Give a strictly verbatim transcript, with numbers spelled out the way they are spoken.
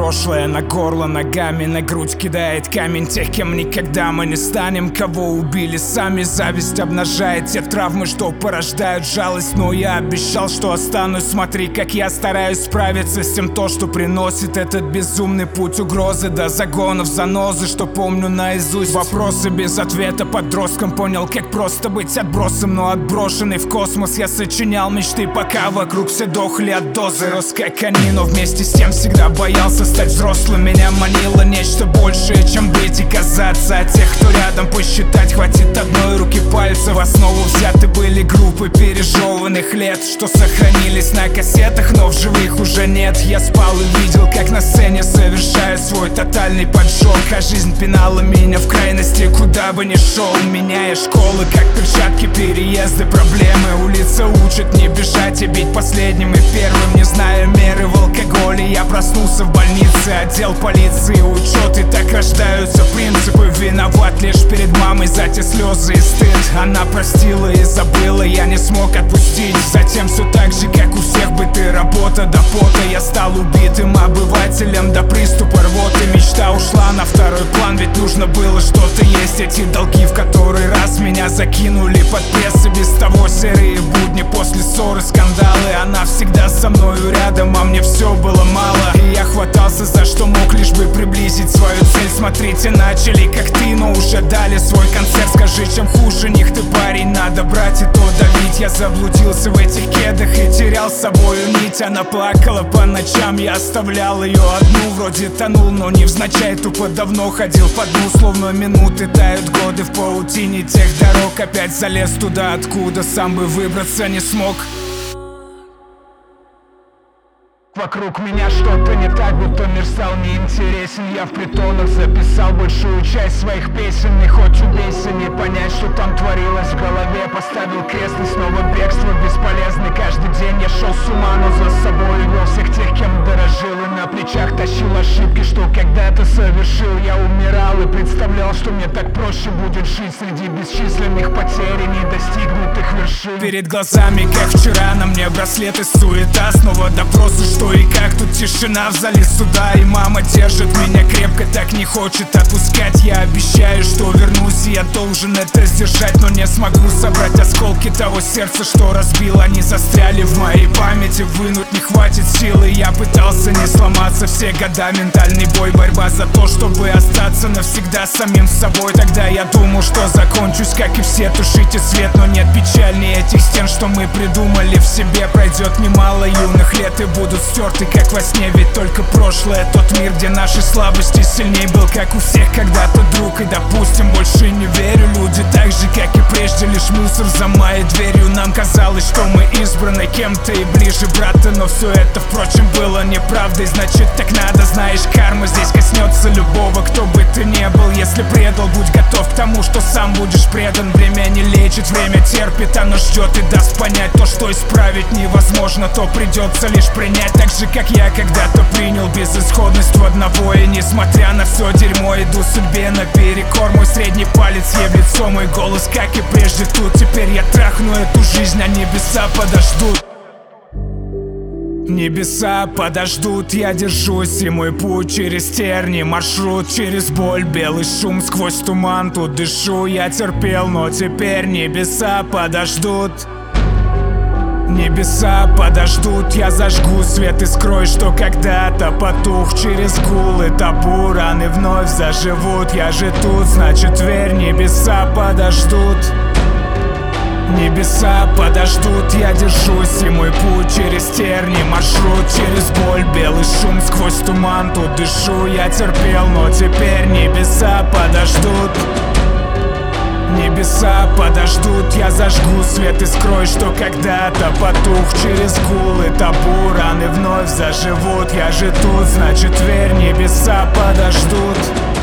прошлое на горло ногами, на грудь кидает камень тех, кем никогда мы не станем, кого убили сами. Зависть обнажает те травмы, что порождают жалость, но я обещал, что останусь. Смотри, как я стараюсь справиться с тем, то, что приносит этот безумный путь. Угрозы до загонов, занозы, что помню наизусть. Вопросы без ответа подростком, понял, как просто быть отбросом, но отброшенный в космос. Я сочинял мечты, пока вокруг все дохли от дозы. Рос как они, но вместе с тем всегда боялся стать взрослым. Меня манило нечто большее, чем быть и казаться. А тех, кто рядом, посчитать хватит одной руки пальцев. В основу взяты были группы пережеванных лет, что сохранились на кассетах, но в живых уже нет. Я спал и видел, как на сцене совершаю свой тотальный поджог. А жизнь пинала меня в крайности, куда бы ни шел, меняя школы, как перчатки, переезды, проблемы. Улица учит не бежать и бить последним и первым, не зная меры в алкоголе. Я проснулся в больнице, отдел полиции, учет, и так рождаются принципы. Виноват лишь перед мамой за те слезы и стыд. Она простила и забыла, я не смог отпустить. Затем все так же, как у всех, быты, работа до пота. Я стал убитым обывателем до приступа рвоты. Мечта ушла на второй план, ведь нужно было что-то есть. Эти долги в который раз меня закинули под пресс. И без того серые будни после ссоры, скандалы. Она всегда со мною рядом, а мне все было мало. И я хватался за что мог, лишь бы приблизить свою цель. Смотрите, начали как ты, но уже дали свой концерт. Скажи, чем хуже них ты, парень, надо брать и то давить. Я заблудился в этих кедах и терял с собою нить. Она плакала по ночам, я оставлял ее одну. Вроде тонул, но невзначай, тупо давно ходил по дну. Словно минуты тают, годы в паутине тех дорог. Опять залез туда, откуда сам бы выбраться не смог. Вокруг меня что-то не так, будто мир стал неинтересен. Я в притонах записал большую часть своих песен. И хоть убейся, не понять, что там творилось в голове. Поставил крест и снова бегство бесполезный. Каждый день я шел с ума, но за собой вел всех тех, кем дорожил. И на плечах тащил ошибки, что когда-то совершил. Я умирал и представлял, что мне так проще будет жить среди бесчисленных потерь и недостигнутых вершин. Перед глазами, как вчера, на мне браслеты, суета. Снова допросы, что и как, тут тишина в зале суда. И мама держит меня крепко, так не хочет отпускать. Я обещаю, что вернусь, и я должен это сдержать. Но не смогу собрать осколки того сердца, что разбил. Они застряли в моей памяти, вынуть не хватит силы. Я пытался не сломаться все года, ментальный бой. Борьба за то, чтобы остаться навсегда самим собой. Тогда я думал, что закончусь, как и все, тушите свет. Но нет печальнее этих стен, что мы придумали в себе. Пройдет немало юных лет и будут стерты, как во сне. Ведь только прошлое тот мир, где наши слабости сильней был, как у всех когда-то друг. И допустим, больше не верю, люди так же, как и прежде, лишь мусор за моей дверью. Нам казалось, что мы избраны кем-то и ближе брата, но все это, впрочем, было неправдой. Значит, так надо, знаешь, карма здесь коснется любого, кто бы ты ни был. Если предал, будь готов к тому, что сам будешь предан. Время не лечит, время терпит, оно ждет и даст понять то, что исправить невозможно, то придется лишь принять. Так же, как я когда-то принял безысходность в одного. И несмотря на все дерьмо, иду судьбе наперекор. Мой средний палец ей в лицо, мой голос, как и прежде, тут. Теперь я трахну эту жизнь, а небеса подождут. Небеса подождут, я держусь, и мой путь через терни, маршрут через боль, белый шум сквозь туман. Тут дышу, я терпел, но теперь небеса подождут. Небеса подождут, я зажгу свет и скрой, что когда-то потух. Через гул и табу раны вновь заживут. Я же тут, значит верь, небеса подождут. Небеса подождут, я держусь, и мой путь через терни, маршрут через боль, белый шум сквозь туман. Тут дышу, я терпел, но теперь небеса подождут. Небеса подождут, я зажгу свет и скрой, что когда-то потух. Через гул и табу раны вновь заживут. Я же тут, значит верь, небеса подождут.